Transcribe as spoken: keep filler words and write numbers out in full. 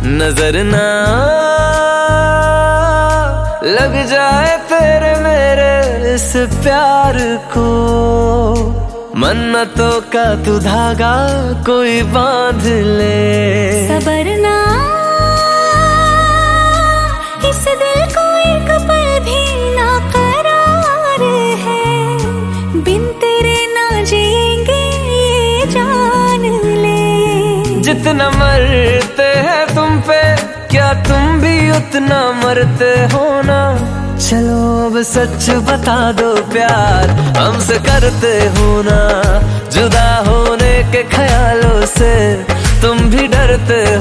नजर ना लग जाए तेरे मेरे इस प्यार को, मन्नतों का तू धागा कोई बांध ले। सबर ना इस दिल को एक पल भी ना करार है, बिन तेरे ना जिएंगे ये जान ले। जितना मरते हैं तुम पे क्या तुम भी उतना मरते हो ना, चलो अब सच बता दो प्यार हमसे करते हो ना। जुदा होने के ख्यालों से तुम भी डरते हो